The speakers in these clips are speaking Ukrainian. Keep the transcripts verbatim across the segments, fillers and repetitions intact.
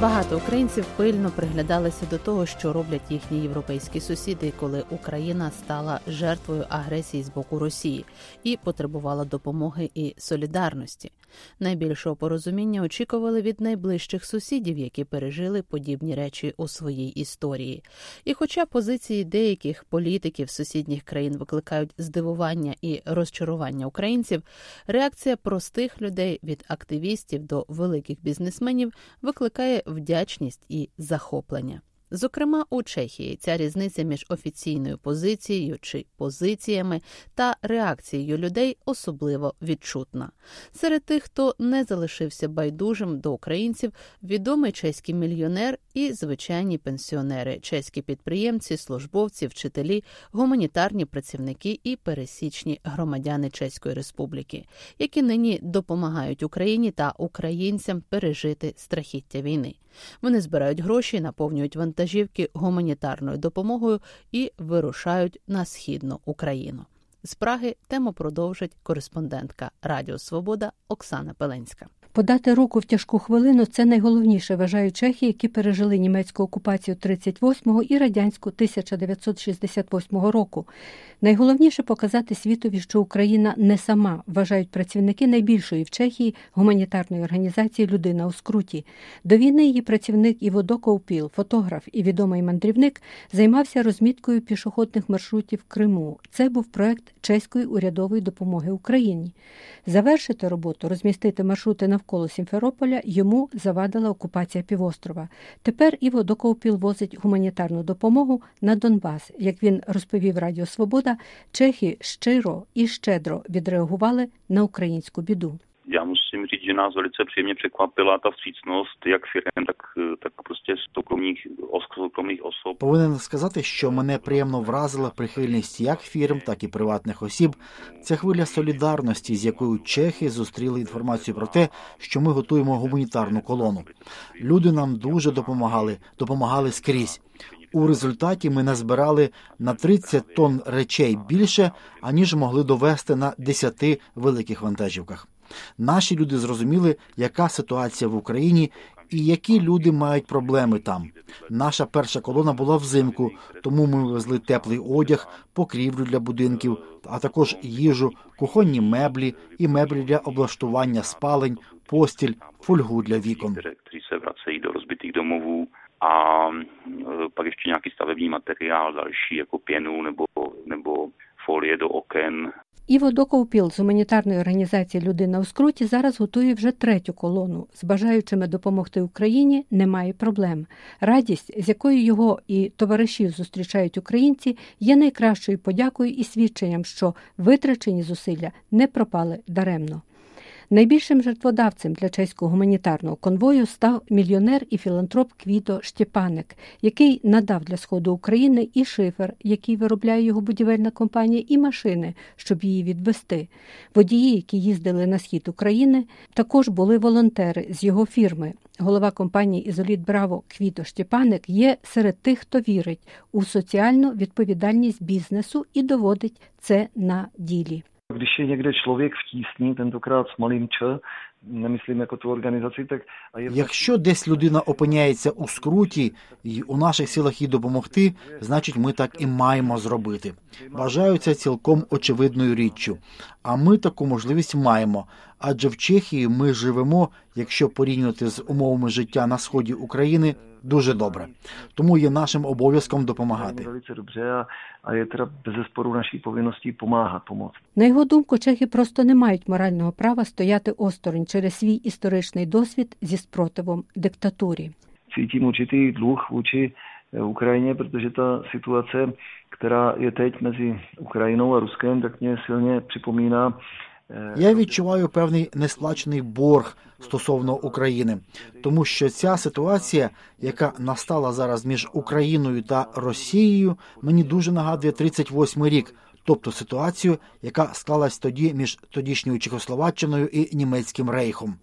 Багато українців пильно приглядалися до того, що роблять їхні європейські сусіди, коли Україна стала жертвою агресії з боку Росії і потребувала допомоги і солідарності. Найбільшого порозуміння очікували від найближчих сусідів, які пережили подібні речі у своїй історії. І хоча позиції деяких політиків сусідніх країн викликають здивування і розчарування українців, реакція простих людей від активістів до великих бізнесменів викликає вдячність і захоплення. Зокрема, у Чехії ця різниця між офіційною позицією чи позиціями та реакцією людей особливо відчутна. Серед тих, хто не залишився байдужим до українців, відомий чеський мільйонер і звичайні пенсіонери, чеські підприємці, службовці, вчителі, гуманітарні працівники і пересічні громадяни Чеської Республіки, які нині допомагають Україні та українцям пережити страхіття війни. Вони збирають гроші, наповнюють вантажівки гуманітарною допомогою і вирушають на Східну Україну. З Праги тему продовжить кореспондентка Радіо Свобода Оксана Пеленська. Подати руку в тяжку хвилину – це найголовніше, вважають чехи, які пережили німецьку окупацію тридцять восьмого і радянську тисяча дев'ятсот шістдесят восьмого року. Найголовніше – показати світові, що Україна не сама, вважають працівники найбільшої в Чехії гуманітарної організації «Людина у скруті». До війни її працівник Іво Доковпіл, фотограф і відомий мандрівник, займався розміткою пішохідних маршрутів в Криму. Це був проект чеської урядової допомоги Україні. Завершити роботу, розмістити маршрути навколо Сімферополя йому завадила окупація півострова. Тепер Іво Доковпіл возить гуманітарну допомогу на Донбас. Як він розповів Радіо Свобода, чехи щиро і щедро відреагували на українську біду. Já musím říct, že nás velice příjemně překvapila ta vstřícnost jak firem, tak, tak prostě soukromých, soukromých osob. Повинен сказати, що мене приємно вразила прихильність як фірм, так і приватних осіб. Ця хвиля солідарності, з якою чехи зустріли інформацію про те, що ми готуємо гуманітарну колону. Люди нам дуже допомагали, допомагали скрізь. У результаті ми назбирали на тридцять тонн речей більше, аніж могли довести на десяти великих вантажівках. Наші люди зрозуміли, яка ситуація в Україні і які люди мають проблеми там. Наша перша колона була взимку, тому ми везли теплий одяг, покрівлю для будинків, а також їжу, кухонні меблі і меблі для облаштування спалень, постіль, фольгу для вікон. A pak ještě nějaký stavební materiál další, jako pěnu nebo, nebo folie do oken. Іво Доковпіл з гуманітарної організації «Людина у скруті» зараз готує вже третю колону. З бажаючими допомогти Україні немає проблем. Радість, з якою його і товаришів зустрічають українці, є найкращою подякою і свідченням, що витрачені зусилля не пропали даремно. Найбільшим жертводавцем для чеського гуманітарного конвою став мільйонер і філантроп Квіто Штєпанек, який надав для Сходу України і шифер, який виробляє його будівельна компанія, і машини, щоб її відвезти. Водії, які їздили на схід України, також були волонтери з його фірми. Голова компанії «Ізоліт Браво» Квіто Штєпанек є серед тих, хто вірить у соціальну відповідальність бізнесу і доводить це на ділі. Když je někde člověk v tísni, tentokrát s malým č, nemyslím jako tu organizaci, tak... Якщо десь людина опиняється у скруті і у наших силах їй допомогти, значить ми так і маємо зробити. Вважаю це цілком очевидною річчю. А ми таку можливість маємо. Адже в Чехії ми живемо, якщо порівнювати з умовами життя на сході України, дуже добре. Тому є нашим обов'язком допомагати. А є треба безспору нашій повинності допомагати, допомогти. На його думку, чехи просто не мають морального права стояти осторонь через свій історичний досвід зі спротивом диктатурі. Cítím určitý dluh vůči Ukrajině, protože ta situace, která je teď mezi Ukrajinou a Ruskem, tak mě silně připomíná. Я відчуваю певний несплачений борг стосовно України, тому що ця ситуація, яка настала зараз між Україною та Росією, мені дуже нагадує тридцять восьмий рік, тобто ситуацію, яка склалась тоді між тодішньою Чехословаччиною і Німецьким рейхом.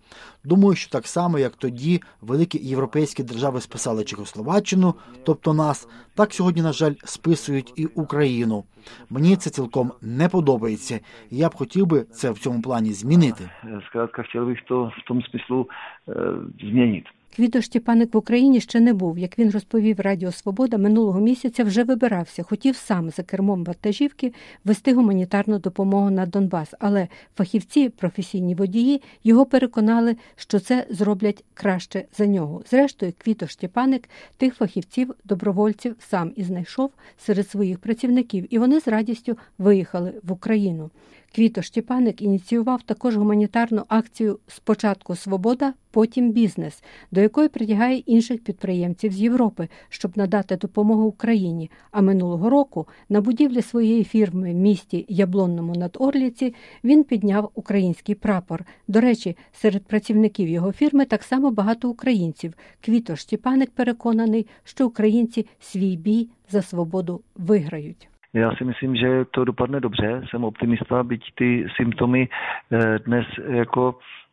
Думаю, що так само, як тоді великі європейські держави списали Чехословаччину, тобто нас, так сьогодні, на жаль, списують і Україну. Мені це цілком не подобається, і я б хотів би це в цьому плані змінити. Зкратка, хотів би то в тому смислу е, змінити. Квіто Штепаник в Україні ще не був. Як він розповів Радіо Свобода, минулого місяця вже вибирався. Хотів сам за кермом вантажівки вести гуманітарну допомогу на Донбас. Але фахівці, професійні водії, його переконали, що це зроблять краще за нього. Зрештою, Квіто Штепаник тих фахівців, добровольців сам і знайшов серед своїх працівників. І вони з радістю виїхали в Україну. Квіто Штепаник ініціював також гуманітарну акцію «Спочатку свобода, потім бізнес», до якої притягає інших підприємців з Європи, щоб надати допомогу Україні. А минулого року на будівлі своєї фірми в місті Яблонному над Орліці він підняв український прапор. До речі, серед працівників його фірми так само багато українців. Квіто Штепаник переконаний, що українці свій бій за свободу виграють. Já si myslím, že to dopadne dobře, jsem optimista, byť ty symptomy dnes jako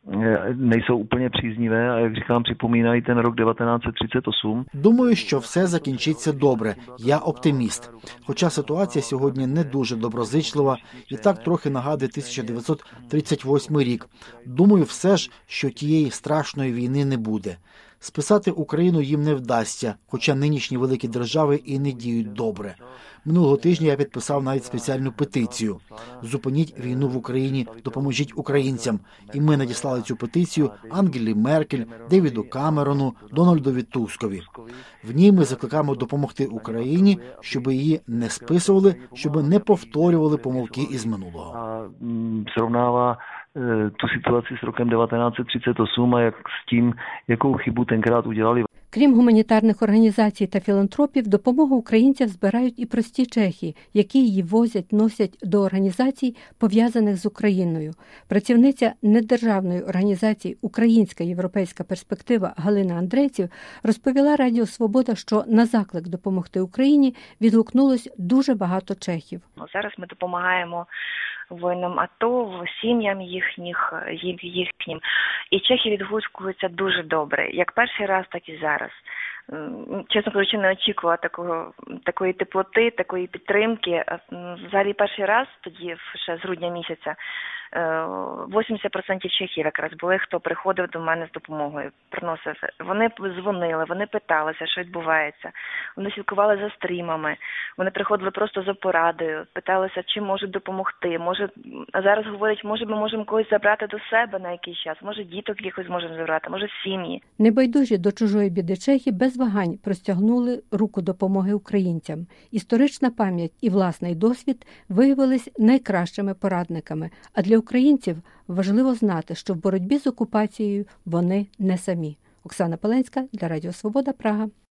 nejsou úplně příznivé a jak říkám, připomínají ten rok devatenáct set třicet osm. Думаю, що все закінчиться добре. Я оптиміст. Хоча ситуація сьогодні не дуже доброзичлива і так трохи нагадує тисяча дев'ятсот тридцять восьмий рік. Думаю все ж, що тієї страшної війни не буде. Списати Україну їм не вдасться, хоча нинішні великі держави і не діють добре. Минулого тижня я підписав навіть спеціальну петицію «Зупиніть війну в Україні, допоможіть українцям». І ми надіслали цю петицію Ангелі Меркель, Девіду Камерону, Дональдові Тускові. В ній ми закликаємо допомогти Україні, щоб її не списували, щоб не повторювали помилки із минулого. Сравнává tu situaci s rokem devatenáct set třicet osm a jak s tím, jakou chybu tenkrát udělali. Крім гуманітарних організацій та філантропів, допомогу українцям збирають і прості чехи, які її возять, носять до організацій, пов'язаних з Україною. Працівниця недержавної організації «Українська європейська перспектива» Галина Андрейців розповіла Радіо Свобода, що на заклик допомогти Україні відгукнулось дуже багато чехів. Зараз ми допомагаємо воїнам АТО, сім'ям їхніх, їхнім. І чехи відгукуються дуже добре, як перший раз, так і зараз. Чесно кажучи, не очікувала такого, такої теплоти, такої підтримки. Взагалі перший раз, тоді ще з грудня місяця, вісімдесят відсотків чехів якраз були, хто приходив до мене з допомогою, приносив. Вони дзвонили, вони питалися, що відбувається. Вони слідкували за стрімами, вони приходили просто за порадою, питалися, чи можуть допомогти. Може, а зараз говорять, може ми можемо когось забрати до себе на якийсь час, може діток якось можемо забрати, може сім'ї. Небайдужі до чужої біди чехи без вагань простягнули руку допомоги українцям. Історична пам'ять і власний досвід виявились найкращими порадниками. А для українців важливо знати, що в боротьбі з окупацією вони не самі. Оксана Паленська для Радіо Свобода, Прага.